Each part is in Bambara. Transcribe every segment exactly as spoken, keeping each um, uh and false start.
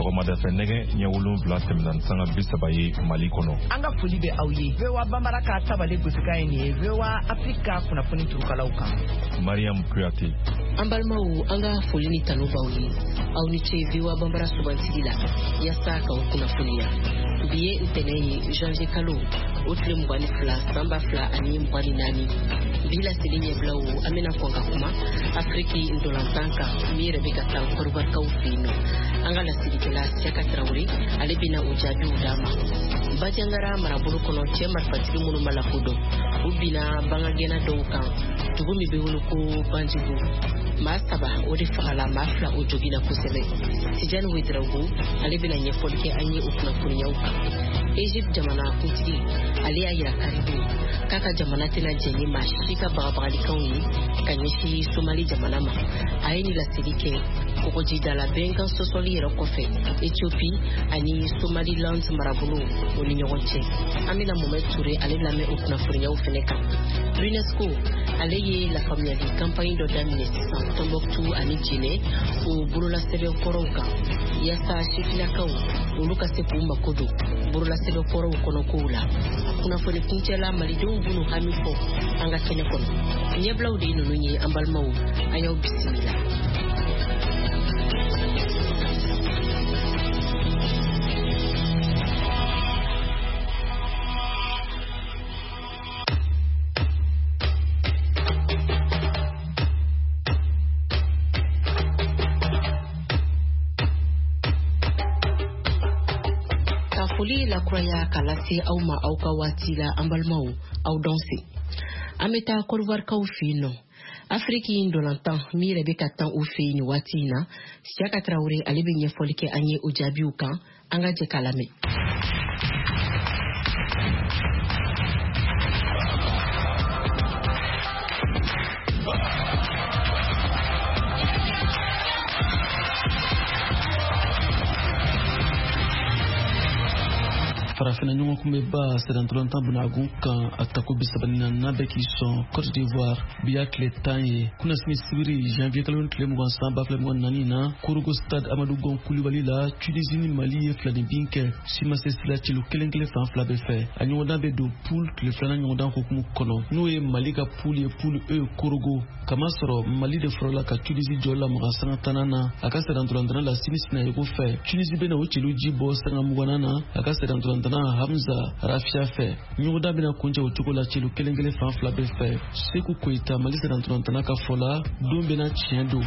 sɔgɔmada fɛ nɛgɛ ɲɛ wolonwula tɛmɛna sanga bi saba ye Mali kɔnɔ. An ka foli bɛ aw ye. V O A Bambara ka tabale gosikan ye nin ye V O A Afrika kunnafoni turukalaw kan. Mariam Kuyate. An balimaw an ka foli ni tanu b'aw ye. Aw ni ce V O A Bambara subantigi la yaasa k'aw kunnafoniya. Bi ye ntɛnɛn ye janvier kalo o tile mugan ni fila san ba fila ani mugan ni naani. Bi laseli ɲɛbilaw an bɛna kɔn ka kuma Afriki ndolantan kan min yɛrɛ bɛ ka taa kɔrɔbarikaw fɛ yen nɔ. An ka lasilikɛla Siyaka Tarawele ale bɛna o jaabiw d'a ma. Bajangara marabolo kɔnɔ cɛ marifatigi minnu ma lakodɔn u bina bangagɛnna dɔw kan dugu min bɛ wele ko Banjugu. Maa saba o de fagala maa fila o jogina kosɛbɛ. Tijani Wederawogo ale bɛna ɲɛfɔli kɛ an ye o kunnafoniyaw kan. Egypte jamana kuntigi ale y'a yira karibu k'a ka jamana tɛna jɛn maa si ka bagabagalikanw ye ka ɲɛsin Somali jamana ma. A ye ni laseli kɛ kɔgɔjidala bɛnkan sɔsɔli yɛrɛ kɔfɛ Ethiopie ani Somaliland marabolo o ni ɲɔgɔn cɛ. An bɛna Mohamed Touré ale lamɛn o kunnafoniyaw fɛnɛ kan. UNESCO ale ye lafaamuyali campagne dɔ daminɛ sisan Tombouctou ani Djinné o bololasɛbɛnkɔrɔw kan yaasa sifinakaw olu ka se k'u mako don bololasɛbɛnkɔrɔw kɔnɔ kow la. Kunnafoni kuncɛla malidenw b'u hami fɔ an ka kɛnɛ kɔnɔ. Ɲɛbilaw de ye ninnu ye an balimaw an y'aw bisimila. Foli la kuraya kalase aw ma aw ka waati la an balimaw aw dɔnse. An bɛ taa kɔrɔbarikaw fɛ yen nɔ. Afriki ndolantan min yɛrɛ bɛ ka tan u fɛ yen nin waati in na. Siyaka Tarawele ale bɛ ɲɛfɔli kɛ an ye o jaabiw kan. An ka jɛ k'a lamɛn. Farafina ɲɔgɔn kun bɛ ba sɛdɛntolantan bunagun kan a tako bisabanina n'a bɛ k'i sɔn Côte d'Ivoire bi y'a tile tan ye kunasini sibiri janvier kalo tile mugan san ba fila mugan naani na Korogo stade Amadou Gon Coulibaly la Tunisie ni Mali ye filani bin kɛ si ma se sira cilo kelen kelen fan fila bɛɛ fɛ a ɲɔgɔndan bɛ don poule tile filanan ɲɔgɔndan hukumu kɔnɔ n'o ye Mali ka poule ye poule E Korogo kama sɔrɔ Mali de fɔlɔla ka Tunisie jɔ la mugan sanga tannan na a ka sɛdɛntolantana la sini sinayeko fɛ Tunisie bɛna o cilo ji bɔ sanga mugannan na a ka sɛdɛntolantana Hamza Rafia fɛ ɲɔgɔnda bɛna kuncɛ o cogo la cilo kelen kelen fan fila bɛɛ fɛ Seku Koyita Mali sɛdɛntolantana ka fɔ la don bɛna tiɲɛ don.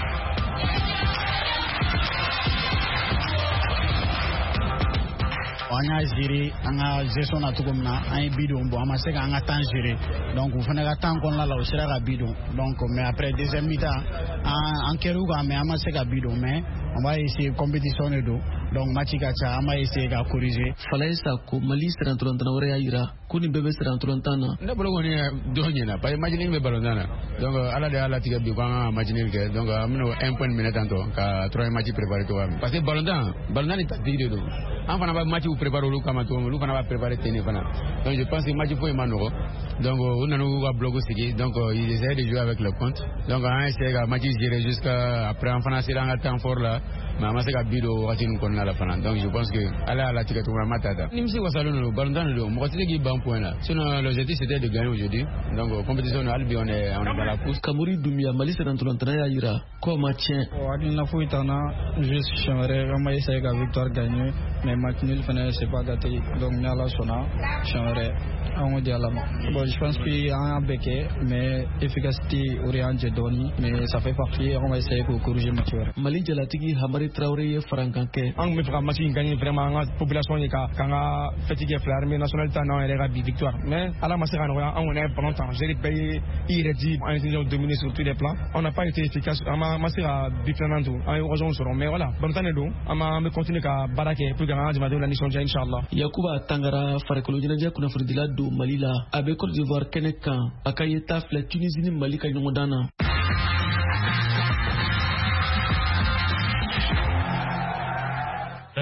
An y'a gérer an ka gestion na cogo min na an ye bidon bɔ an ma se k'an ka temps gérer donc u fana ka temps kɔnɔna la u sera ka bidon donc mais après deuxième mi-temps an an kɛr'u kan mais an ma se ka bidon mais on va essayer compétition de don donc match ka ca an b'a essayer ka corriger. Falaye Sako Mali sɛdɛntolantana wɛrɛ y'a yira ko nin bɛɛ bɛ sɛdɛntolantan na. Ne bolo kɔni dɔ ɲɛna parce que match nin bɛ ballontan na donc ala de y'a latigɛ bi ko an ka match nin kɛ donc an bɛna un point minɛ tantɔ ka troisième match préparer cogoya min parce que ballontan ballontan ni tactique de don an fana bɛ match préparer olu kama cogo min olu fana b'a préparer ten de fana donc je pense que match foyi ma nɔgɔ donc u nana u ka bloc sigi donc ils essaient de jouer avec le compte donc an y'a essayé ka match gérer jusqu'à après an fana sera an ka temps fort la mais an ma se ka bi don wagati nin kɔnɔna la fana donc je pense que ala y'a latigɛ cogo min an ma ta ta nimisi wasalen don ballontan de don mɔgɔ tɛ se k'i ban point la sinon l'objectif c'était de gagner aujourd'hui donc compétition na hali bi on est on est dans la course. Kamori Doumbia Mali sɛdɛntolantana y'a yira ko ma tiɲɛ. hakilina foyi t'an na juste siɲɛ wɛrɛ an b'a essayer ka victoire gagner mais match nul fana c'est pas gâté donc ni ala sɔnna siɲɛ wɛrɛ an k'o di ala ma. Bon je pense que an y'a bɛɛ kɛ mais efficacité o de y'an jɛ dɔɔni mais ça fait partie on va essayer k'o corriger match wɛrɛ. Mali jalatigi Hamari Traoré ye farankan kɛ. An kun bɛ fɛ ka match in gagner vraiment an ka population ye ka k'an ka fête kɛ fila armée nationale ta n'an yɛrɛ ka bi victoire mais ala ma se ka nɔgɔya an kɔni ye ballon tan gérer bɛɛ ye i yɛrɛ di an ye dominer sur tous les plans on n'a pas été efficace an ma se ka bi filanan to an ye occasion sɔrɔ mais voilà ballon tan de don an bɛ continuer ka baara kɛ pour que an ka jamanadenw la nisɔndiya inchallah. Yakuba Tangara farikolo ɲɛnajɛ kunnafonidila don Mali la a bɛ Côte d'Ivoire kɛnɛ kan a ka yeta filɛ Tunisie ni Mali ka ɲɔgɔndan na.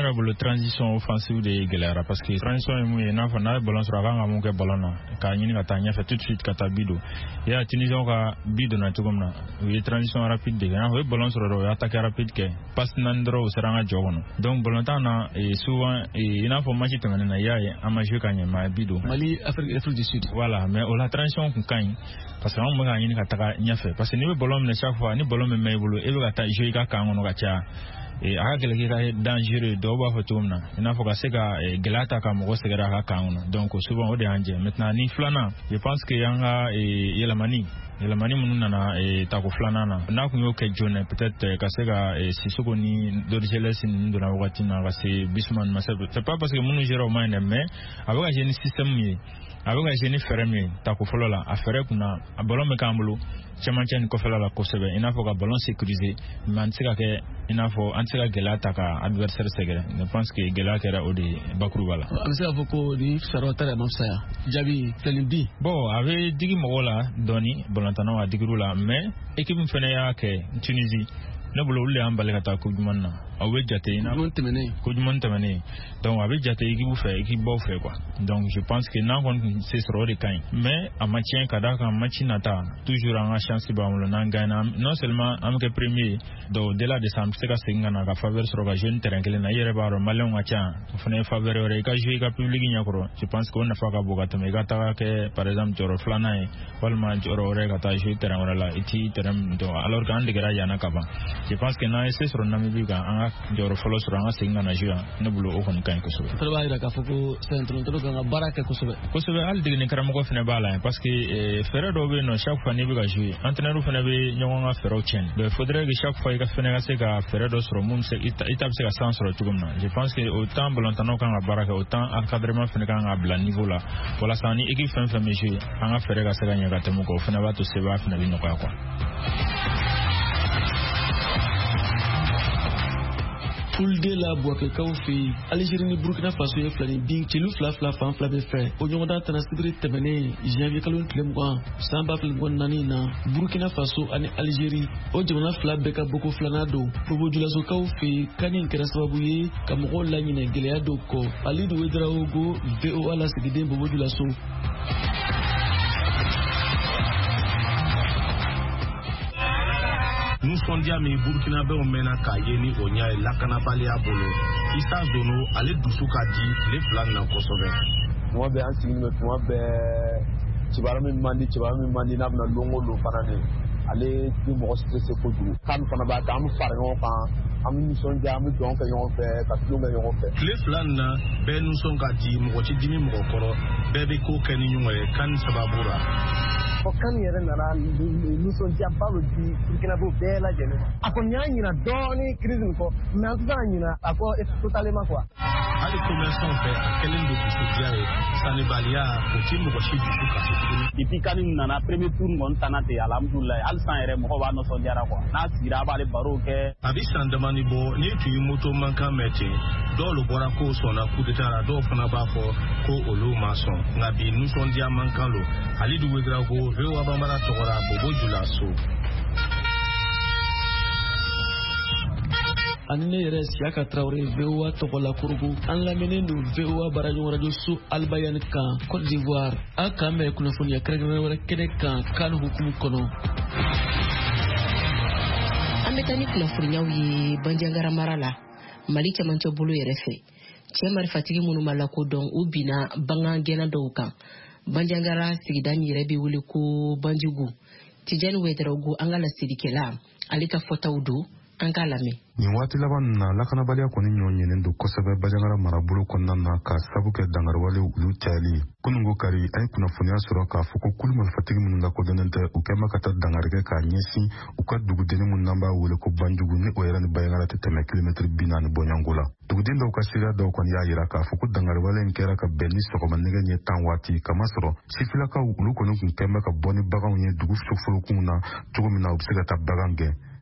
le transition offensive de Gelera parce que transition est mouillée n'a pas n'a ballon sur avant mon que ballon na ka nyini ka tanya fait tout de suite ka tabido ya Tunisien ka bido na tukomna oui transition rapide de na ballon sur ro attaque rapide ke passe nandro seranga jogono donc ballon na et souvent et ina fo match tangana na ya ama jouer kanya ma bido Mali Afrique du Sud voilà mais au la transition kun kan parce que on m'a nyini ka taka nyafe parce que ni ballon na chaque fois ni ballon me mai bolo e ka ta jouer ka kangono ka cha et à quel cas dangereux d'oba photomna il n'a pas que ka gelata ka mo segera ka kangono donc souvent au danger maintenant ni flana je pense que yanga et yelamani yelamani mununa na e tako flana na na ku yoke jone peut-être ka sega e sisoko ni dorjeles ni ndona wakati na ka se bisman masab c'est pas parce que munu jero maine mais avec un système yi avec un génie fermé tako folola affaire kuna ballon me kambulu chamanchen ko folola ko sebe ina fo ka ballon sécurisé man sega ke ina fo antsega gelata ka adversaire segere je pense que gelata era odi bakru bala amsa foko ni sarotare mamsaya jabi telibi bon avec digi mogola doni bolantana wa digirula mais équipe fene ya ke Tunisie ne bolo ulle ambale kata ko jumanna awe jate ina ko juman tamane donc avec jate équipe fait équipe bo fait quoi donc je pense que nan kon c'est sur de kain mais a match kada ka match nata toujours en chance ba mo nan gana non seulement am que premier do de la décembre c'est ka singa na ka faveur sur ka jeune terrain kele na yere baro malon acha fone faveur ore ka jouer ka public nyakoro je pense qu'on a fa ka boka to me gata ke par exemple joro flana e walma joro ore ka ta jouer terrain ora la iti terrain do alors que ande gara yana ka ba je pense que na c'est sur Namibie ka anga joro follow sur anga singa na jua ne bulo o kon kan ko so travail da ka foko centre to ka baraka ko so ko so al de ne karamo ko fene bala parce que fere do be no chaque fois ne bi ka jouer entraîneur fene be nyongo nga fere o chen il faudrait que chaque fois ka fene ka se ka fere do sur mum se étape se ka sans sur tugumna je pense que autant bolantano kan baraka autant encadrement fene kan a bla niveau là voilà ça ni équipe fene fene jouer anga fere ka se ka nyaka temu ko fene ba to se ba fene bi no kwa kwa Fulde la boake kaufi Algérie ni Burkina Faso ye flani bin chelu fla fla fan fla be fe o nyongo da tanasibiri tebene janvier kalon tlemwa samba flgon nani na Burkina Faso ani Algérie o jomana fla be ka boko flanado probo jula so kaufi kanin kera sababu ye kamugo la nyine gelea doko alidu wedra ogo vo ala sigide bobo jula so nous sommes dia mi Burkina be o mena ka yeni onya e lakana bali abolo isa zono ale dusuka di le plan na kosobe mo be ansi ni mo be tibara mi mandi tibara mi mandi na na longo lo fanane ale di mo stress ko du kan fana ba tam far ngo fa am ni son dia mi donc yon fe ka lu nga yon fe le plan na be nous sommes ka di mo ci dimi mo koro be be ko keni nyumwe kan sababura kan yere nana nuson jamba lo di Burkina Faso bela jene akonya nyina doni crise ko mais ça nyina ako est totalement quoi ali commerçant fait akelen do bisudiae sanibalia ko timu ko shi bisu ka depuis kan nana premier tour ngon tanate alhamdulillah al san yere mo ba no so diara ko na sira ba le baro ke abi san demani bo ni tu moto manka mete do lo bora ko so na coup d'état do fana ba fo ko olu mason ngabi nous son dia manka lo ali du wegra ko rewa bambara tokora bobo jula so anne yere siaka traoré vewa tokola kurugu an lamene no vewa barajo radio su albayan kan Côte d'Ivoire aka me kuna fonia kregre wala kede kan kan hukumu kono ametani kuna fonia wi banjangara marala mali chamancho bulu yere fe chemar fatigi munu malako don ubina banga gena doukan banjangara sigidani rebi wuli ko banjugu tijani wedrogu angala sidikela alika fotawdu angalame ni wati laban na lakana balia koni nyonyenen do kosabe bajangara marabulu konna na ka sabuke dangarwale ulu tali kunungo kari ay kuna funya sura ka fuko kulmal fatigi munga ko donante ukema kata dangarge ka nyesi uka dugudene mun namba wule ko banjugu ni oyran bayangara te teme kilometre binan bonyangola dugudin do kasira do kon ya yira ka fuko dangarwale nkera ka beni soko manega nye tan wati kamasro sifila ka ulu kono kun kema ka boni bagan nye dugu fufuru kuna tugumina ubsiga ta bagange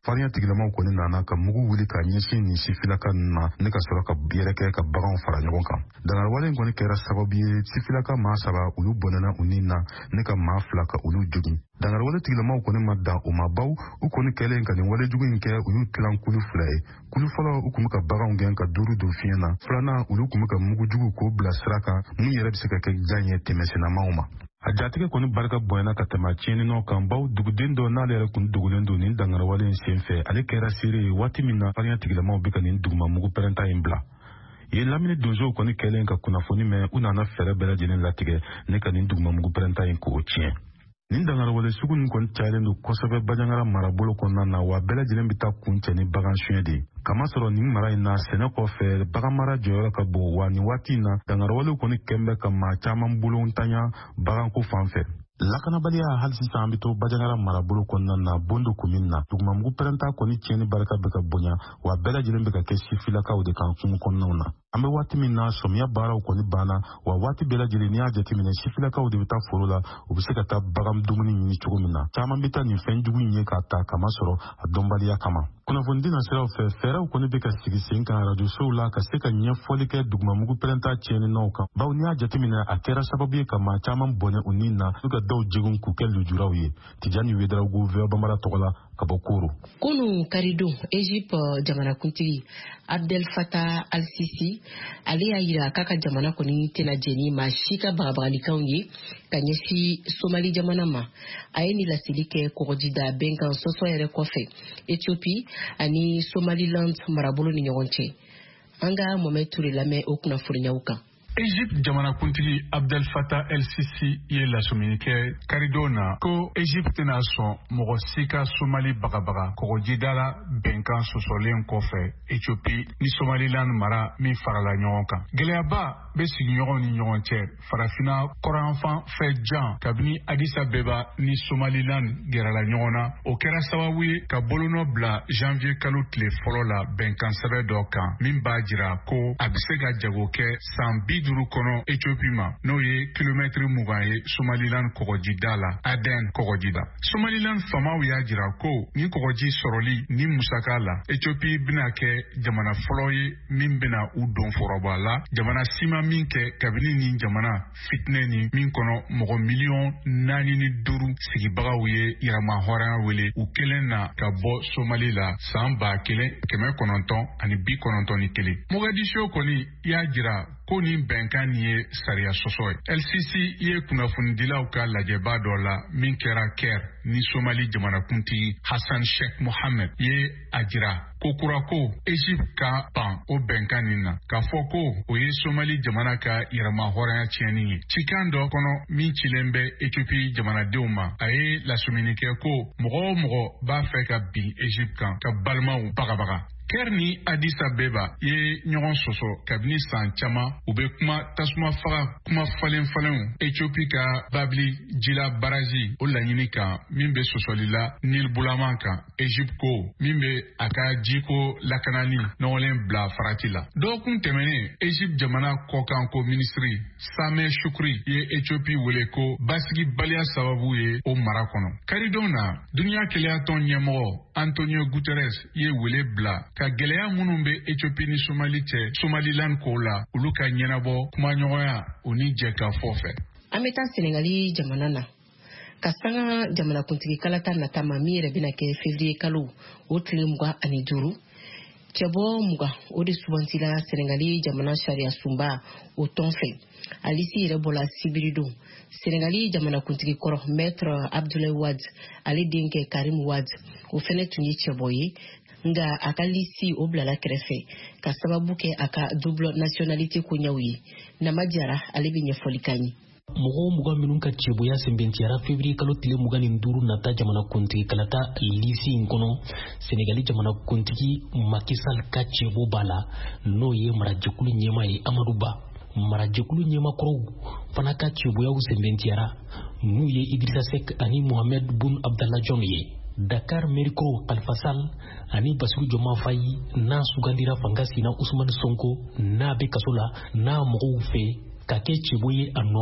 farinya tigilamaw kɔni nana ka mugu wuli ka ɲɛsin nin sifilaka ninnu ma ne ka sɔrɔ ka yɛrɛkɛ ka baganw fara ɲɔgɔn kan. Dangarwale in kɔni kɛra sababu ye sifilaka maa saba olu bɔnɛna u ni na ne ka maa fila ka olu jogin. Dangarwale tigilamaw kɔni ma dan o ma baw u kɔni kɛlen ka nin wale jugu in kɛ u y'u tilan kulu fila ye. Kulu fɔlɔ u kun bɛ ka baganw gɛn ka duuru don fiɲɛ na, filanan olu kun bɛ ka mugu jugu k'o bila sira kan mun yɛrɛ bɛ se ka kɛ jan ye tɛmɛsennamaw ma. A jatigɛ kɔni barika bonyana ka tɛmɛ tiɲɛninɔ kan baw duguden dɔ n'ale yɛrɛ kun dogolen don nin dangarwale in sen fɛ ale kɛra seere ye waati min na farinya tigilamaw bɛ ka nin dugumamugu pɛrɛnta in bila. Ye lamini donsow kɔni kɛlen ka kunnafoni mɛn u nana fɛɛrɛ bɛɛ lajɛlen latigɛ ne ka nin dugumamugu pɛrɛnta in k'o tiɲɛ. Nin dangarwale sugu nin kɔni cayalen don kosɛbɛ Bajangara marabolo kɔnɔna na wa bɛɛ lajɛlen bɛ taa kun cɛ ni bagan suɲɛ de ye. Kamasɔrɔ nin mara in na sɛnɛ kɔfɛ bagan mara jɔyɔrɔ ka bon wa nin waati in na dangarwale kɔni kɛn bɛ ka maa caman bolo ntanya baganko fan fɛ. Lakanabaliya hali sisan an bɛ to Bajangara marabolo kɔnɔna na Bondo commune na dugumamugu pɛrɛnta kɔni tiɲɛni barika bɛ ka bonya wa bɛɛ lajɛlen bɛ ka kɛ sifilakaw de kan kungo kɔnɔnaw na. An bɛ waati min na sɔmiya baaraw kɔni banna wa waati bɛɛ lajɛlen n'i y'a jateminɛ sifilakaw de bɛ taa foro la u bɛ se ka taa bagan dumuni ɲini cogo min na. Caman bɛ taa nin fɛn jugu in ye k'a ta kamasɔrɔ a dɔnbaliya kama. Kunnafoni di nasiraw fɛ fɛɛrɛw kɔni bɛ ka sigi sen kan radio sow la ka se ka ɲɛfɔli kɛ dugumamugu pɛrɛnta tiɲɛninaw kan. Bawo n'i y'a jateminɛ a kɛra sababu ye ka maa caman bɔnɛ u ni na u ka dɔw jegun k'u kɛ lujuraw ye. Tijani Wederawogo V O A Bambara tɔgɔ la ka bɔ Koro. Kunu karidon Egypte jamanakuntigi Abdel Fattah al-Sisi ale y'a yira k'a ka jamana kɔni tɛna jɛni maa si ka bagabagalikanw ye ka ɲɛsi Somali jamana ma. A ye ni laseli kɛ kɔgɔjida bɛnkan sɔsɔ yɛrɛ kɔfɛ Ethiopie ani Somaliland marabolo ni ɲɔgɔn cɛ. An ka Mohamed Touré lamɛn o kunnafoniyaw kan. Egypte jamanakuntigi Abdel Fattah el-Sisi ye lasumuni kɛ karido na ko Egypte tɛna sɔn mɔgɔ si ka Somali bagabaga kɔgɔjida la bɛnkan sɔsɔlen kɔfɛ Ethiopie ni Somaliland mara min farala ɲɔgɔn kan. Gɛlɛyaba bɛ sigiɲɔgɔnw ni ɲɔgɔn cɛ farafina kɔrɔnfan fɛ jan kabini Addis Abeba ni Somaliland gɛrɛla ɲɔgɔn na. O kɛra sababu ye ka bolonɔ bila janvier kalo tile fɔlɔ la bɛnkan sɛbɛn dɔ kan min b'a jira ko a bɛ se ka jago kɛ san bi duuru kɔnɔ Ethiopie ma n'o ye kilomɛtiri mugan ye Somaliland kɔgɔjida la Aden kɔgɔjida. Somaliland famaw y'a jira ko ni kɔgɔji sɔrɔli ni musaka la Ethiopie bɛna kɛ jamana fɔlɔ ye min bɛna u don foroba la jamana sima min kɛ kabini ni jamana fitinɛ ni min kɔnɔ mɔgɔ miliyɔn naani ni duuru sigibagaw ye yɛrɛma hɔrɔnya wele u kelen na ka bɔ Somali la san ba kelen kɛmɛ kɔnɔntɔn ani bi kɔnɔntɔn ni kelen. Mogadiscio kɔni y'a jira ko ni bɛnkan nin ye sariya sɔsɔ ye. el-Sisi ye kunnafonidilaw ka lajɛba dɔ la min kɛra Caire ni Somali jamanakuntigi Hassan Sheikh Mohammed ye a jira ko kura ko Egypte ka ban o bɛnkan nin na k'a fɔ ko o ye Somali jamana ka yɛrɛma hɔrɔnya tiɲɛni ye. Cikan dɔ kɔnɔ min cilen bɛ Ethiopie jamanadenw ma a ye lasumuni kɛ ko mɔgɔ o mɔgɔ b'a fɛ ka bin Egypte kan ka balimaw bagabaga. Caire ni Addis Abeba ye ɲɔgɔn sɔsɔ kabini san caman u bɛ kuma tasuma faga kuma falen falenw Ethiopie ka Babili jila baraji o laɲini kan min bɛ sɔsɔli la Nil bulaman kan Egypte ko min bɛ a ka jiko lakanani nɔgɔlen bila farati la. Dɔgɔkun tɛmɛnen Egypte jamana kɔkanko minisiri Sameh Shoukry ye Ethiopie wele ko basigi baliya sababu ye o mara kɔnɔ. Karidon na duniya kɛlɛya tɔn ɲɛmɔgɔ Antonio Guterres ye wele bila ka gɛlɛya minnu bɛ Ethiopie ni Somali cɛ Somaliland ko la olu ka ɲɛnabɔ kumaɲɔgɔnya o ni jɛkafɔ fɛ. An bɛ taa Senegali jamana na ka sanga jamanakuntigi kalata natama min yɛrɛ bɛna kɛ février kalo o tile mugan ani duuru cɛbɔ mugan o de subantila Senegali jamana sariya sunba o tɔn fɛ. Alisi yɛrɛ bɔla sibiri don Senegali jamanakuntigi kɔrɔ Maître Abdoulaye Wade ale denkɛ Karim Wade o fɛnɛ tun ye cɛbɔ ye nga a ka lisi o bilala kɛrɛfɛ ka sababu kɛ a ka double nationalité koɲaw ye. Nama Jara ale bɛ ɲɛfɔli kan ye. Mɔgɔ mugan minnu ka cɛboya sɛnbɛntiyara février kalo tile mugan ni duuru nata jamanakuntigi kalata lisi in kɔnɔ Senegali jamanakuntigi Macky Sall ka cɛbo b'a la n'o ye marajɛkulu ɲɛma ye Amadou Ba. Marajɛkulu ɲɛmakɔrɔw fana ka cɛboyaw sɛnbɛntiyara n'u ye Idrissa Seck ani Mohamed Boun Abdallah Dionne ye. Dakar Meriko Khalifa Sall ani Bassirou Diomaye Faye n'a sugandira fanga sina Ousmane Sonko n'a bɛ kaso la n'a mɔgɔw fɛ ka kɛ cɛbo ye a nɔ la.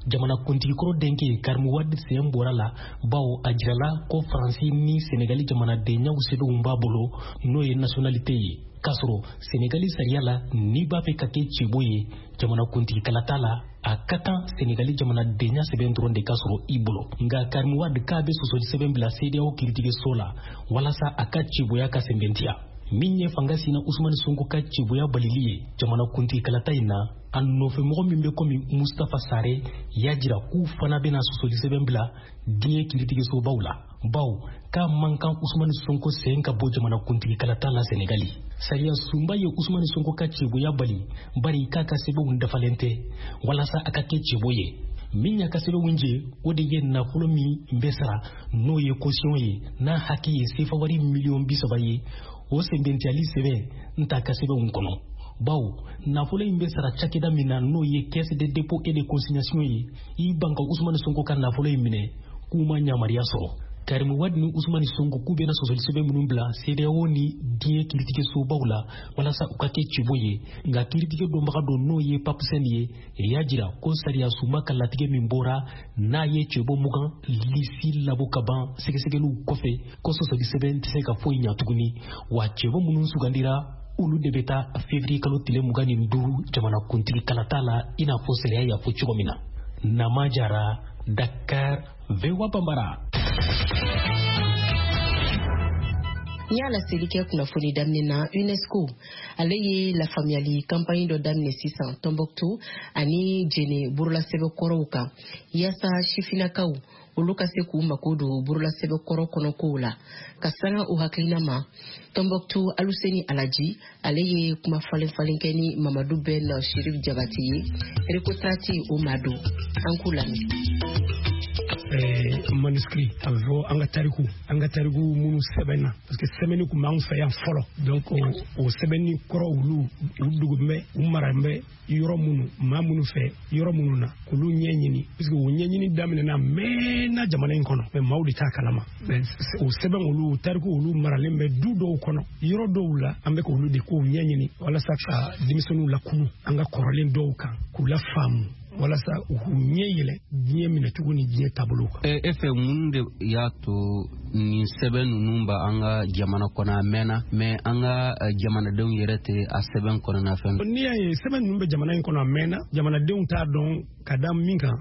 jamana kuntigi kɔrɔ denkɛ Karim Wade sen bɔra la bawo a jirala ko Faransi ni Senegali jamana denyaw sɛbɛnw b'a bolo n'o ye nationalité ye kasɔrɔ Senegali sariya la n'i b'a fɛ ka kɛ cɛbo ye jamana kuntigi kalata la a ka kan Senegali jamana denya sɛbɛn dɔrɔn de ka sɔrɔ i bolo nka Karim Wade k'a bɛ sɔsɔli sɛbɛn bila C D A O kiiritigɛso la walasa a ka cɛboya ka sɛbɛntiya min ye fanga sina Usmani Sonko ka cɛboya balili ye jamana kuntigi kalata in na a nɔfɛmɔgɔ min bɛ komi Mustafa Sare y'a jira k'u fana bɛna sɔsɔli sɛbɛn bila diɲɛ kiiritigɛsobaw la bawo k'a man kan Usmani Sonko sen ka bɔ jamana kuntigi kalata la Senegali sariya sunba ye Usmani Sonko ka cɛboya bali bari k'a ka sɛbɛnw dafalen tɛ walasa a ka kɛ cɛbo ye min y'a ka sɛbɛnw je o de ye nafolo min bɛ sara n'o ye caution ye n'a haki ye sefa wari miliyɔn bi saba ye o sɛbɛntiyali sɛbɛn n t'a ka sɛbɛnw kɔnɔ bawo nafolo in bɛ sara cakɛda min na n'o ye caisse de dépôt et de consignation ye i ban ka Usmani Sonko ka nafolo in minɛ k'u ma yamaruya sɔrɔ Karim Wade ni Usmani Sonko k'u bɛna sɔsɔli sɛbɛn minnu bila C D A O ni diɲɛ kiiritigɛsobaw la walasa u ka kɛ cɛbo ye nka kiiritigɛ dɔnbaga dɔ n'o ye Pape Sène ye y'a jira ko sariya sunba ka latigɛ min bɔra n'a ye cɛbo mugan lisi labɔ ka ban sɛgɛsɛgɛliw kɔfɛ ko sɔsɔli sɛbɛn tɛ se ka foyi ɲa tuguni wa cɛbo minnu sugandira olu de bɛ taa février kalo tile mugan ni duuru jamana kuntigi kalata la i n'a fɔ sariya y'a fɔ cogo min na Nama Jara, Dakar, V O A Bambara. Nyala selike kunnafoni daminɛ na UNESCO ale ye lafamuyali campagne dɔ daminɛ sisan Tombouctou ani Djene burlasɛbɛkɔrɔw kan yaasa sifinakaw olu ka se k'u mako don burlasɛbɛkɔrɔ kɔnɔkow la ka sanga u hakilina ma Tombouctou Aluseni Alaji ale ye kuma falen falen kɛ ni Mamadou Ben Chérif Diabate ye rekotrati o mado an k'u lamɛn. manuscrit a bɛ fɔ an ka tariku an ka tariku minnu sɛbɛnna parce que sɛbɛnni tun b'an fɛ yan fɔlɔ donc o sɛbɛnni kɔrɔ olu u dogo bɛ u mara bɛ yɔrɔ minnu maa minnu fɛ yɔrɔ minnu na k'olu ɲɛɲini parce que o ɲɛɲini daminɛna mɛnna jamana in kɔnɔ mais maaw de t'a kalama mais o sɛbɛn olu tariku olu maralen bɛ du dɔw kɔnɔ yɔrɔ dɔw la an bɛ k'olu de k'o ɲɛɲini walasa ka denmisɛnninw lakunu an ka kɔrɔlen dɔw kan k'u lafaamu walasa u ɲɛ yɛlɛ diɲɛ minɛ cogo ni diɲɛ taabolo kan. E fɛ mun de y'a to nin sɛbɛn ninnu ba an ka jamana kɔnɔ a mɛnna mais an ka jamanadenw yɛrɛ tɛ a sɛbɛn kɔnɔna fɛn. N'i y'a ye sɛbɛn ninnu bɛ jamana in kɔnɔ a mɛnna jamanadenw t'a dɔn ka da min kan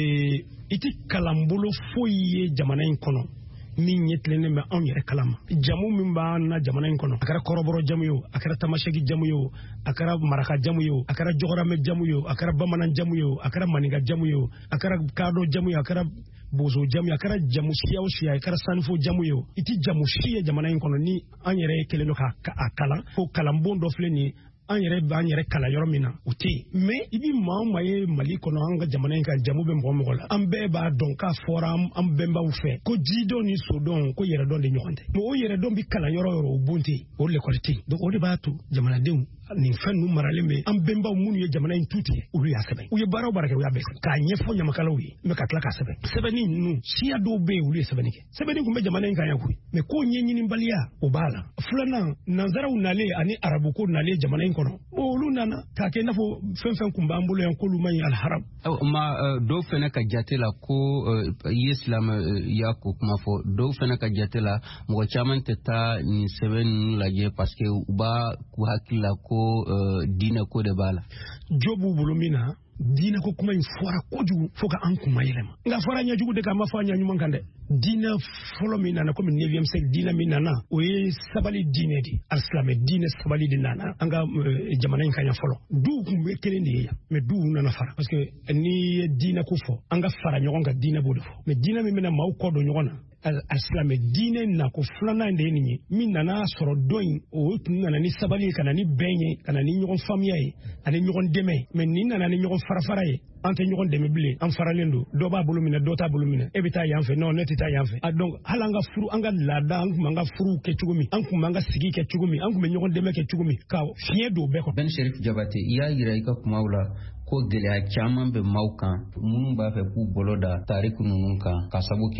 i tɛ kalanbolo foyi ye jamana in kɔnɔ min ye tilennen bɛ anw yɛrɛ kalama jamu min b'an na jamana in kɔnɔ a kɛra kɔrɔbɔrɔ jamu ye o a kɛra tamasɛki jamu ye o a kɛra maraka jamu ye o a kɛra jɔgɔramɛ jamu ye o a kɛra bamanan jamu ye o a kɛra maninka jamu ye o a kɛra kaadɔ jamu ye a kɛra bozo jamu ye a kɛra jamu siya o siya a kɛra sanifo jamu ye o i ti jamu si ye jamana in kɔnɔ ni an yɛrɛ kelen don k'a kalan ko kalanbon dɔ filɛ nin ye an yɛrɛ b'an yɛrɛ kalan yɔrɔ min na o tɛ yen mais i bi maa o maa ye Mali kɔnɔ an ka jamana in kan jamu bɛ mɔgɔ mɔgɔ la an bɛɛ b'a dɔn k'a fɔra an bɛnbaw fɛ ko jidɔn ni sodɔn ko yɛrɛdɔn de ɲɔgɔn tɛ mais o yɛrɛdɔn bi kalan yɔrɔ yɔrɔ o bon tɛ yen o l'école tɛ yen donc o de b'a to jamanadenw nin fɛn ninnu maralen bɛ an bɛnbaw minnu ye jamana in tu tigɛ olu y'a sɛbɛn u ye baara o baara kɛ u y'a bɛɛ sɛbɛn k'a ɲɛfɔ ɲamakalaw ye mais ka tila k'a sɛbɛn sɛbɛnni ninnu siya dɔw bɛ yen olu ye sɛbɛnni kɛ sɛbɛnni tun bɛ jamana in kan yan koyi mais ko ɲɛɲinibaliya o b'a la filanan nanzaraw nalen ani arabuko nalen jamana in kɔnɔ olu nana k'a kɛ i n'a fɔ fɛn fɛn tun b'an bolo yan k'olu man ɲi alharam. ma dɔw fana ka jate la ko i ye silamɛya ko kuma fɔ dɔw fana ka jate la mɔgɔ caman tɛ taa nin sɛbɛn ninnu lajɛ parce que u b'a k'u hakili la ko diinɛ ko de b'a la. jo b'u bolo min na diinɛ ko kuma in fɔra kojugu fo ka an kuma yɛlɛma nka fɔra ɲɛjugu de kan ma fɔ a ɲɛɲuman kan dɛ diinɛ fɔlɔ min nana komi neuvième siècle diinɛ min nana o ye sabali diinɛ de alisilamɛ diinɛ sabali de nana an ka jamana in kan yan fɔlɔ duw kun bɛ kelen de ye yan mais duw nana fara parce que n'i ye diinɛ ko fɔ an ka fara ɲɔgɔn kan diinɛ b'o de fɔ mais diinɛ min bɛna maaw kɔ don ɲɔgɔn na alisilamɛ diinɛ nako filanan de ye nin ye min nana sɔrɔ dɔ in o tun nana ni sabali ye ka na ni bɛn ye ka na ni ɲɔgɔn faamuya ye ani ɲɔgɔn dɛmɛ ye mais nin nana ni ɲɔgɔn farafara ye an tɛ ɲɔgɔn dɛmɛ bilen an faralen don dɔ b'a bolo minɛ dɔ t'a bolo minɛ e bɛ taa yan fɛ non ne tɛ taa yan fɛ a donc hali an ka furu an ka laada an tun b'an ka furuw kɛ cogo min an tun b'an ka sigi kɛ cogo min an tun bɛ ɲɔgɔn dɛmɛ kɛ cogo min ka fiɲɛ don bɛɛ kɔnɔ. Ben Chérif Diabate i y'a yira i ka kumaw la ko gɛlɛya caman bɛ maaw kan minnu b'a fɛ k'u bolo da tariku ninnu kan ka sabu kɛ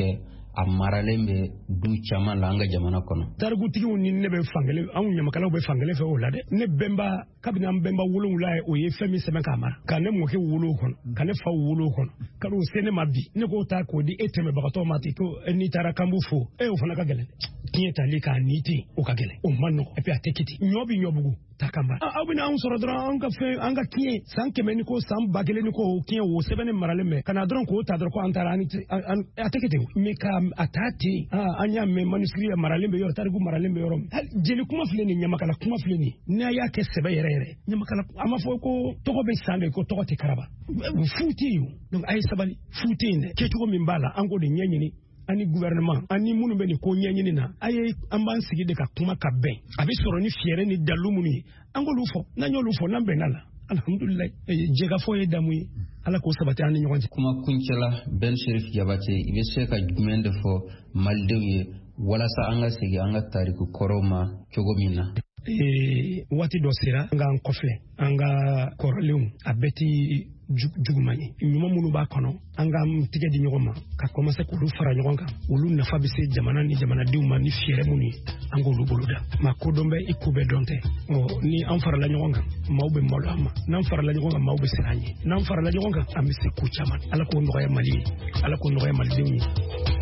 a maralen bɛ du caman la an ka jamana kɔnɔ. Tarikutigiw ni ne bɛ fankelen anw ɲamakalaw bɛ fankelen fɛ o la dɛ. Ne bɛnba kabini an bɛnba wolonwula ye o ye fɛn min sɛbɛn k'a mara ka ne mɔkɛ wolo o kɔnɔ ka ne fa wolo o kɔnɔ ka n'o se ne ma bi ne k'o ta k'o di e tɛmɛbagatɔ ma ten ko n'i taara kan b'u fo e o fana ka gɛlɛn tiɲɛ tali k'a ni ten o ka gɛlɛn o man nɔgɔ et puis a tɛ kiti ɲɔ bi ɲɔbugu ta kan ba aw bɛna anw sɔrɔ dɔrɔn an ka fɛn an ka tiɲɛ san kɛmɛ ni ko san ba kelen ni ko o tiɲɛ o sɛbɛn ne maralen bɛ ka na dɔrɔn k'o ta dɔrɔn ko an taara a tɛ kiti mais ka a ta ten an y'a mɛn manuscrit maralen bɛ yɔrɔ tariku maralen bɛ yɔrɔ min jeli kuma filɛ nin ɲamakala kuma filɛ nin n'a y'a kɛ sɛbɛ yɛrɛ yɛrɛ ɲamakala a ma fɔ ko tɔgɔ bɛ san de ko tɔgɔ tɛ karaba fu tɛ yen donc a ye sabali fu tɛ yen dɛ kɛcogo min b'a la an k'o de ɲɛɲini ani gouvernement ani minnu bɛ nin ko ɲɛɲini na a ye an b'an sigi de ka kuma ka bɛn a bɛ sɔrɔ ni fiyɛrɛ ni dalu minnu ye an k'olu fɔ n'an y'olu fɔ n'an bɛnna la alhamdulilayi jɛgafɔ ye damu ye ala k'o sabati an ni ɲɔgɔn cɛ. kuma kuncɛla Ben Cherif Jabate i bɛ se ka jumɛn de fɔ malidenw ye walasa an ka segin an ka tariku kɔrɔw ma cogo min na. waati dɔ sera an k'an kɔfɛ an ka kɔrɔlenw a bɛɛ ti juguman ye ɲuman minnu b'a kɔnɔ an k'an tigɛ di ɲɔgɔn ma ka commencer k'olu fara ɲɔgɔn kan olu nafa bɛ se jamana ni jamanadenw ma ni fiyɛrɛ minnu ye an k'olu boloda maa kodɔn bɛ i ko bɛɛ dɔn tɛ ni an farala ɲɔgɔn kan maaw bɛ malo an ma n'an farala ɲɔgɔn kan maaw bɛ siran an ye n'an farala ɲɔgɔn kan an bɛ se ko caman ala k'o nɔgɔya mali ye ala k'o nɔgɔya malidenw ye.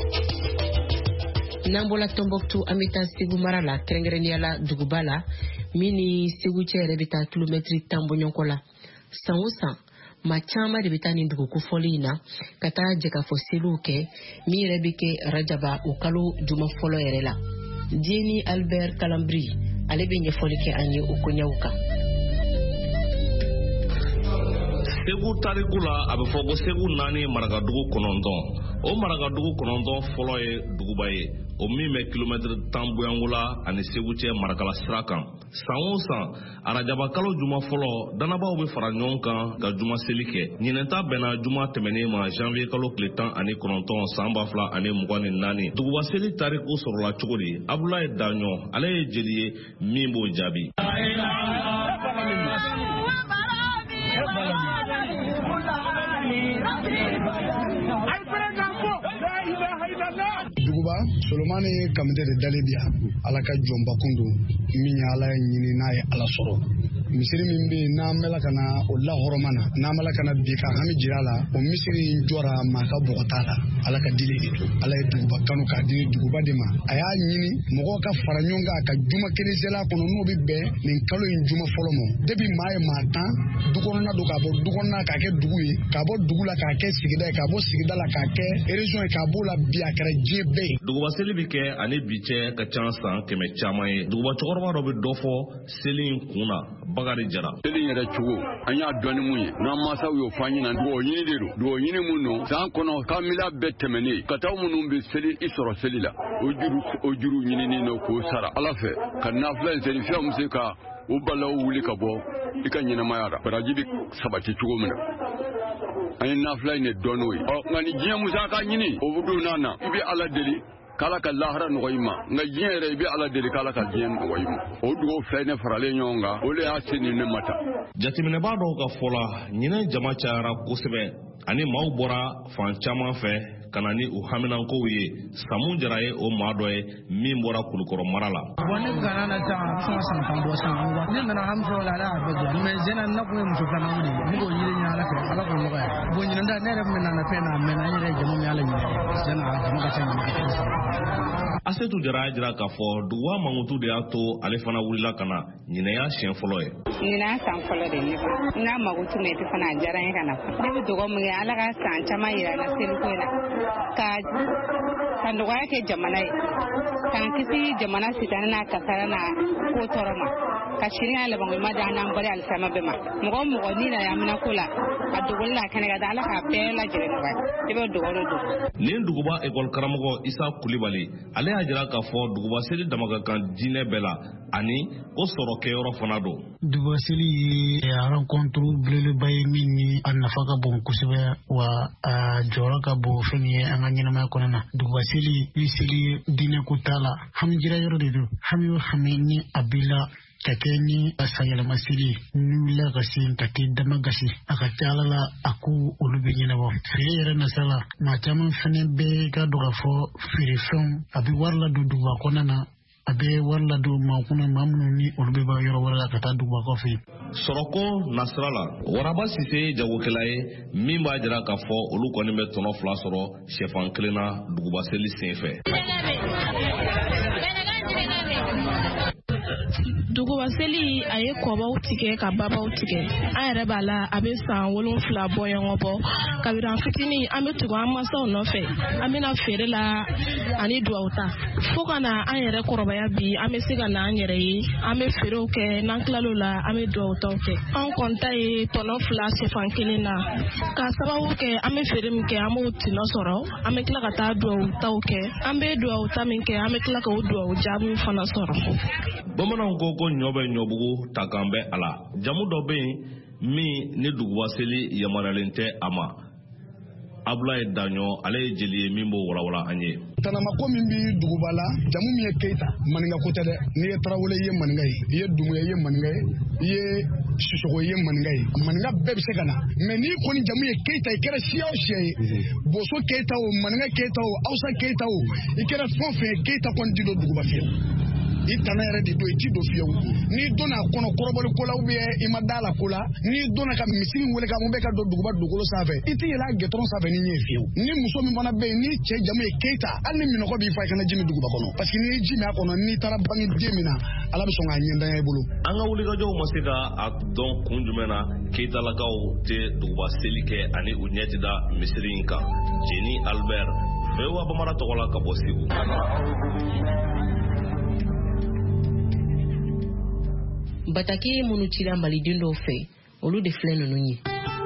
N'an bɔra Tombouctou an bɛ taa Segu mara la kɛrɛnkɛrɛnnenya la duguba la min ni Segu cɛ yɛrɛ bɛ taa kilomɛtiri tan bɔɲɔgɔn la san o san maa caman de bɛ taa nin dugu kofɔli in na ka taa jɛkafɔ seliw kɛ min yɛrɛ bɛ kɛ Rajaba o kalo juma fɔlɔ yɛrɛ la. Dieni Albert Kalambri ale bɛ ɲɛfɔli kɛ an ye o koɲɛw kan. Segu tariku la a bɛ fɔ ko Segu naani marakadugu kɔnɔntɔn o marakadugu kɔnɔntɔn fɔlɔ ye duguba ye o min bɛ kilomɛtiri tan bɔyangola ani Segu cɛ marakala sira kan san o san arajaba kalo juma fɔlɔ danabaw bɛ fara ɲɔgɔn kan ka juma seli kɛ ɲinɛta bɛnna juma tɛmɛnen ma janvier kalo tile tan ani kɔnɔntɔn san ba fila ani mugan ni naani duguba seli tariku sɔrɔla cogo di Abulaye Daɲɔ ale ye jeli ye min b'o jaabi. Duguba Solomani kamite de dalebia ala ka jɔnba kundu min ye ala ɲini n'a ye ala sɔrɔ misiri min bɛ n'an bɛla kana o la hɔrɔmana n'an bɛla kana bi ka hami jira la o misiri in jɔra maa ka bɔgɔ t'a la ala ka dili de ala ye duguba kanu k'a di duguba de ma a y'a ɲini mɔgɔw ka fara ɲɔgɔn kan ka juma kelen sela kɔnɔ n'o bɛ bɛn nin kalo in juma fɔlɔ ma depi maa ye maa tan dukɔnɔna don k'a bɔ dukɔnɔna k'a kɛ dugu ye k'a bɔ dugu la k'a kɛ sigida ye k'a bɔ sigida la k'a kɛ région ye k'a b'o la bi a kɛra diɲɛ bɛɛ ye. duguba seli bɛ kɛ ani bi cɛ ka ca san kɛmɛ caman ye duguba cɛkɔrɔba dɔ bɛ dɔ fɔ seli in kun na Bakari Jara. seli yɛrɛ cogo an y'a dɔn ni mun ye n'an mansaw y'o fɔ an ɲɛna dugawu ɲini de don dugawu ɲini mun don san kɔnɔ kan mila bɛɛ tɛmɛnen ka taa minnu bɛ seli i sɔrɔ seli la o juru o juru ɲinini don k'o sara ala fɛ ka nafila in seli fɛn bɛ se ka o balaw wuli ka bɔ i ka ɲɛnamaya la baraji bɛ sabati cogo min na an ye nafila in de dɔn n'o ye ɔ nka ni diɲɛ musaka ɲini o bɛ don n'a na i bɛ ala deli k'ala ka lahara nɔgɔ i ma nka diɲɛ yɛrɛ i bɛ ala deli k'ala ka diɲɛ nɔgɔ i ma o dugawu fila ne faralen ɲɔgɔn kan o de y'a se ni ne ma ta. jateminɛbaa dɔw ka fɔ la ɲinɛ jama cayara kosɛbɛ ani maaw bɔra fan caman fɛ ka na ni u haminankow ye Samu Jara ye o maa dɔ ye min bɔra Kulukɔrɔ mara la. Bon ne kana na taa fɛn san kan bɔ san wa ne nana an fɔ la ala y'a bɛɛ jɛ mais jɛna na kun ye muso filanan de ye ne k'o yiri ɲɛ ala fɛ ala k'o nɔgɔya bon ɲinɛnda ne yɛrɛ min nana fɛn na mɛ an yɛrɛ jamu min ala ɲinɛ jɛna jamu ka ca ɲinɛ. Asetu Jara y'a jira k'a fɔ duguba mankutu de y'a to ale fana wulila ka na ɲinɛya siɲɛ fɔlɔ ye. ɲinɛya san fɔlɔ de ne fa n ka makutu mɛ fana a diyara n ye ka na ne bɛ dugawu min kɛ ala ka san caman yira n na seliko in na ka ka nɔgɔya kɛ jamana ye k'an kisi jamana sitanɛ n'a kasara n'a ko tɔɔrɔ ma ka sini n'a labankoɲuman di an n'an bali alisama bɛɛ ma mɔgɔ o mɔgɔ n'i nana amina ko la a dogoli n'a kɛnɛ ka da ala k'a bɛɛ lajɛlen nɔgɔya i bɛ dugawu de don. nin duguba ekɔli karamɔgɔ Isa Kulibali ale y'a jira k'a fɔ duguba seli dama ka kan diinɛ bɛɛ la ani o sɔrɔ kɛyɔrɔ fana don. duguba seli ye rencontre belebeleba ye min ni a nafa ka bon kosɛbɛ wa a jɔyɔrɔ ka bon fɛn min ye an ka ɲɛnamaya kɔnɔna na duguba seli ni seli diinɛ ko t'a la hami jira yɔrɔ de don hami o hami ni a b'i la ka kɛ ni a sanyɛlɛma seli n'u wulila ka se ka t'i dama gasi a ka ca Ala la a ko olu bɛ ɲɛnabɔ feere yɛrɛ nasala maa caman fɛnɛ bɛ ka dɔn ka fɔ feerefɛnw a bɛ wari ladon duguba kɔnɔna na a bɛ wari ladon maa kunna maa minnu ni olu bɛ bɔ yɔrɔ wɛrɛ la ka taa duguba kɔfɛ. Sɔrɔko nasira la Waraba Sise ye jagokɛla ye min b'a jira k'a fɔ olu kɔni bɛ tɔnɔ fila sɔrɔ sɛfan kelen na duguba seli senfɛ. Duguba seli a ye kɔbaw tigɛ ka babaw tigɛ an yɛrɛ b'a la a bɛ san wolonfila bɔ ɲɔgɔn bɔ kabiri an fitinin an bɛ tugu an masaw nɔfɛ an bɛna feere la ani duwawu ta fo ka na an yɛrɛ kɔrɔbaya bi an bɛ se ka na an yɛrɛ ye an bɛ feerew kɛ n'an tilal'o la an bɛ duwawu taw kɛ an kɔnta ye tɔnɔ fila sɛfan kelen na ka sababu kɛ an bɛ feere min kɛ an b'o tinɔ sɔrɔ an bɛ tila ka taa duwawu taw kɛ an bɛ duwawu ta min kɛ an bɛ tila ka o duwawu jaabi fana sɔrɔ. Bamananw ko ko ɲɔ bɛ ɲɔbugu ta kan bɛ a la jamu dɔ bɛ yen min ni duguba seli yamaruyalen tɛ a ma Abdoulaye Daɲɔ ale ye jeli ye min b'o walawala an ye. Tanamako min bi duguba la jamu min ye Keita maninga ko tɛ dɛ n'i ye Tarawele ye maninga ye i ye Dumuya ye maninga ye i ye Sisoko ye maninga ye maninga bɛɛ bɛ se ka na mais n'i kɔni jamu ye Keita i kɛra siya o siya ye Boso Keita o maninga Keita o Awusa Keita o i kɛra fɛn o fɛn ye Keita kɔni ti don duguba fiyewu i tana yɛrɛ de don i ti don fiyewu n'i donna a kɔnɔ kɔrɔbɔli ko la ou bien i ma da la ko la n'i donna ka misiri wele ka mun bɛ ka don duguba dugukolo sanfɛ i ti yɛlɛ a gɛtɔrɔn sanfɛ ni ɲɛ fiyewu ni muso min fana bɛ yen ni cɛ jamu ye Keita hali ni minɔgɔ b'i fa i kana ji min duguba kɔnɔ parce que n'i ye ji min a kɔnɔ n'i taara bange den min na Ala bɛ sɔn k'a ɲɛntanya i bolo. An ka wulikajɔw ma se ka a dɔn kun jumɛn na Keitalakaw tɛ duguba seli kɛ ani u ɲɛ ti da misiri in kan Jeni Albert V O A Bambara tɔgɔ la ka bɔ Segu. Bataki minnu cira maliden dɔw fɛ olu de filɛ ninnu ye.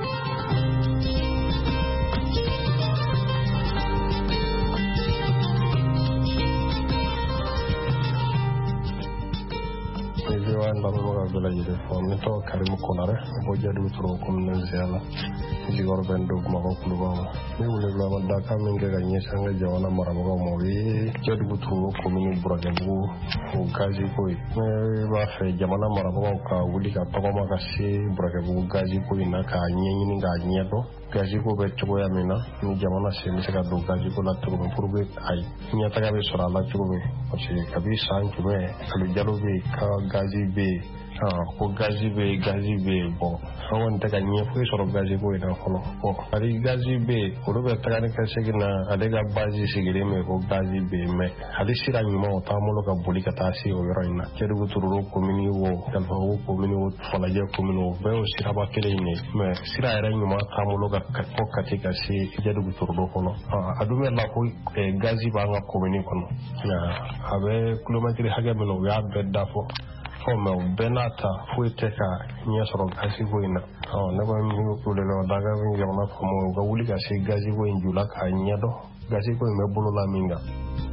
Lamɛnbaga bɛɛ lajɛlen fɔ ne tɔgɔ Karimu Konare bɔ Jadu Toro commune Zeala jigiyɔrɔ bɛ n don Bamakɔ kuluba ma ne welewelema dakan min kɛ ka ɲɛsin an ka jamana marabagaw ma o ye Jadu Toro commune Burakebugu o gazi ko ye ne b'a fɛ jamana marabagaw ka wuli ka tɔgɔma ka se Burakebugu gazi ko in na k'a ɲɛɲini k'a ɲɛdɔn gazi ko bɛ cogoya min na ni jamana sen bɛ se ka don gazi ko la cogo min pour que ayi ɲɛtaga bɛ sɔrɔ a la cogo min parce que kabi san jumɛn Kalojalo bɛ yen ka gazi bɛ yen ko gazi bɛ yen gazi bɛ yen bɔn an kɔni tɛ ka ɲɛ foyi sɔrɔ gazi ko in na fɔlɔ bɔn hali gazi bɛ yen olu bɛ taga ni ka segin na ale ka bazi sigilen bɛ ko gazi bɛ yen mɛ hali sira ɲuman o t'an bolo ka boli ka taa se o yɔrɔ in na Jɛdugu Tururo komini wo Kalifabugu komini wo Falajɛ komini wo bɛɛ y'o siraba kelen in ye mɛ sira yɛrɛ ɲuman t'an bolo ka fɔ Kati ka se Jɛdugu Tururo kɔnɔ a dun bɛ la ko gazi b'an ka komini kɔnɔ a bɛ kilomɛtiri hakɛ min na o y'a bɛɛ dafɔ ɔ mɛ o bɛɛ n'a ta foyi tɛ ka ɲɛ sɔrɔ gazi ko in na ɔ ne kɔni min bɛ kulo la daga min jamana faamu u ka wuli ka se gazi ko in ju la k'a ɲɛdɔn gazi ko in bɛ bolo la min kan.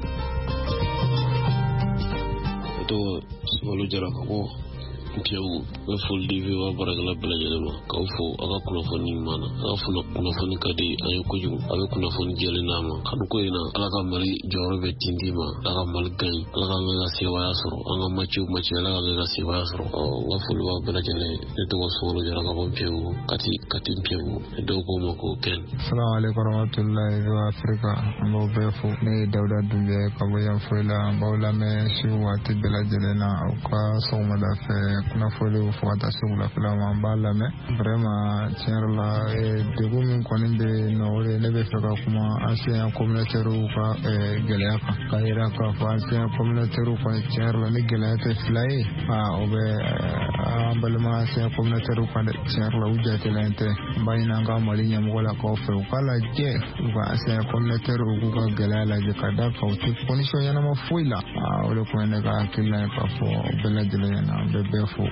to Sumaworo Jara ka bɔ Ntiyawu bɛ foli di V O A baarakɛla bɛɛ lajɛlen ma k'aw fo a ka kunnafoni ɲuman na a ka kunnafoni ka di an ye kojugu a bɛ kunnafoni jɛlen d'a ma kanu ko in na Ala ka Mali jɔyɔrɔ bɛ tintin ma Ala ka Mali gaɲi Ala ka kɛ ka sebaya sɔrɔ an ka maciw maci Ala ka kɛ ka sebaya sɔrɔ ɔ n ka foli b'a bɛɛ lajɛlen ne tɔgɔ Sumaworo Jara ka bɔ Ntiyawu Kati Kati Ntiyawu ne dɔw k'o ma ko Ken. Salamu alaikum warahmatullahi V O A Afrika an b'aw bɛɛ fo ne ye Dawuda Dunbiya ka bɔ Yanfoyila an b'aw lamɛn si waati bɛɛ lajɛlen na aw ka sɔgɔmada fɛ kunnafoniw fo ka taa se wulafɛla ma an b'a lamɛn vraiment tiɲɛ yɛrɛ la degun min kɔni bɛ yen nɔ o de ne bɛ fɛ ka kuma ancien communautaires ka gɛlɛya kan k'a yira k'a fɔ ancien communautaires kɔni tiɲɛ yɛrɛ la ni gɛlɛya tɛ fila ye o bɛ an balima ancien communautaires kan dɛ tiɲɛ yɛrɛ la u jatelen tɛ n b'a ɲini an ka Mali ɲɛmɔgɔ la k'aw fɛ u k'a lajɛ u ka ancien communautaires u k'u ka gɛlɛya lajɛ ka da kan u tɛ condition ɲɛnama foyi la o de kun ye ne ka hakilina ye k'a fɔ bɛɛ lajɛlen ɲɛna an bɛ bɛɛ fo.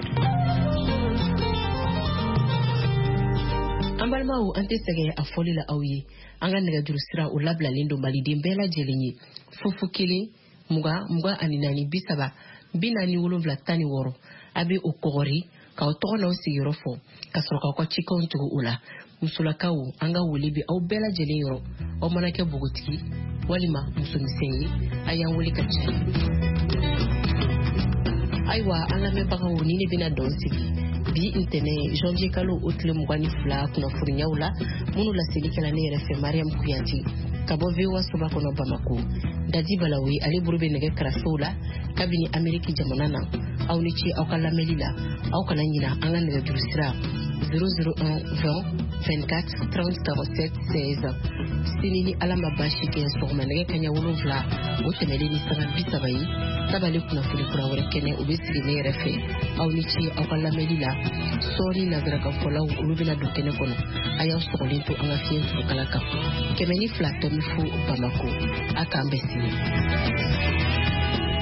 An balimaw an tɛ sɛgɛn a fɔli la aw ye an ka nɛgɛjuru sira o labilalen don maliden bɛɛ lajɛlen ye fufu kelen mugan mugan ani naani bi saba bi naani wolonwula tan ni wɔɔrɔ a bɛ o kɔgɔri k'aw tɔgɔ n'aw sigiyɔrɔ fɔ ka sɔrɔ k'aw ka cikanw tugu o la musolakaw an ka wele bɛ aw bɛɛ lajɛlen yɔrɔ aw mana kɛ bogotigi walima musomisɛn ye a y'an wele ka caya. Aiwa an lamɛnbagaw ni ne bɛna dɔn sigi bi ntɛnɛ janvier kalo o tile mugan ni fila kunnafoniyaw la minnu laselikɛla ne yɛrɛ fɛ Mariam Kuyanti ka bɔ V O A soba kɔnɔ Bamako. Dadi Balawi ale buru bɛ nɛgɛ karafew la kabini Ameriki jamana na. Aw ni ce aw ka lamɛnli la. Aw kana ɲina an ka nɛgɛjuru sira zéro zéro un vingt vingt-quatre trente quarante-sept seize. Sini ni Ala ma baasi kɛ sɔgɔma nɛgɛ kaɲɛ wolonwula o tɛmɛlen ni sanga bi saba ye tabale kunnafoni kura wɛrɛ kɛnɛ o bɛ sigi ne yɛrɛ fɛ. Aw ni ce aw ka lamɛnli la. Sɔɔni nanzarakafɔlaw olu bɛna don kɛnɛ kɔnɔ. A y'aw sɔgɔlen to an ka fiɲɛ turukala kan. Kɛmɛ ni fila tɔmi fo Bamako. A k'an bɛɛ sini.